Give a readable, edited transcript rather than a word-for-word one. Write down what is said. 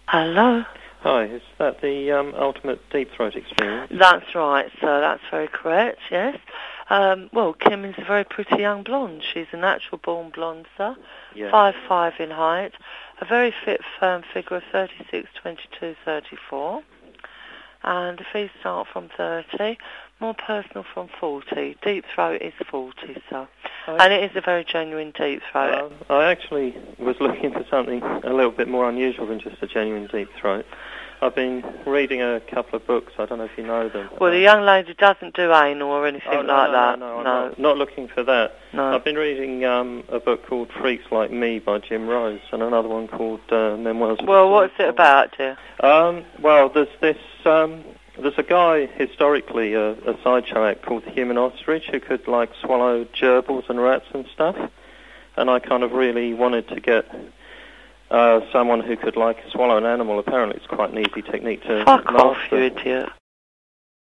Hello? Hi, is that the ultimate deep throat experience? That's right, sir. That's very correct, yes. Well, Kim is a very pretty young blonde. She's a natural-born blonde, sir. Yeah. 5'5" in height. A very fit, firm figure of 36, 22, 34. And the fees start from 30. More personal from 40. Deep throat is 40, sir. And it is a very genuine deep throat. I actually was looking for something a little bit more unusual than just a genuine deep throat. I've been reading a couple of books. I don't know if you know them. Well, the young lady doesn't do anal or anything like that. No, I'm not looking for that. No. I've been reading a book called Freaks Like Me by Jim Rose and another one called Memoirs. Well, what's it about, dear? Well, there's a guy, historically, a sideshow act called the Human Ostrich who could, swallow gerbils and rats and stuff. And I kind of really wanted to get someone who could, swallow an animal. Apparently it's quite an easy technique to master. Fuck off, you idiot.